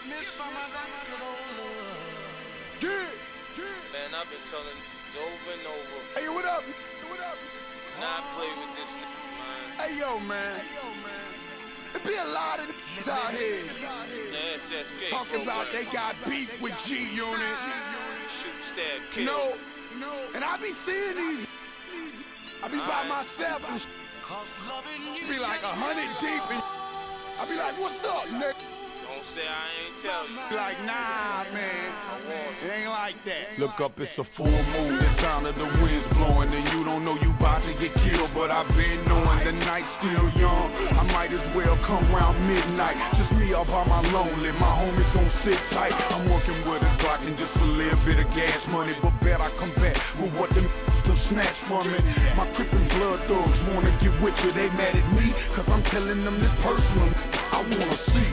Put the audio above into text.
Yeah. Man, I've been telling over and over. Hey, what up? What up? Not play with this nigga, man. Hey, yo, man. There be a lot of niggas out here The SSK talking about they program. got beef with G-Unit. Shoot, stab, kill. No. And I be seeing these. I be by myself and be like 100 deep and I be like, what's up, nigga? Don't say I ain't tell you. Be like, nah, man. I want It ain't like that. Look up, it's a full moon, the sound of the winds blowing, and you don't know you about to get killed, but I've been knowing the night's still young. I might as well come round midnight, just me all by my lonely, my homies gon' sit tight. I'm working with a Glock and just a little bit of gas money, but bet I come back with what them snatch from me. My crippin' blood thugs wanna get with you, they mad at me, cause I'm telling them this personal, I wanna see.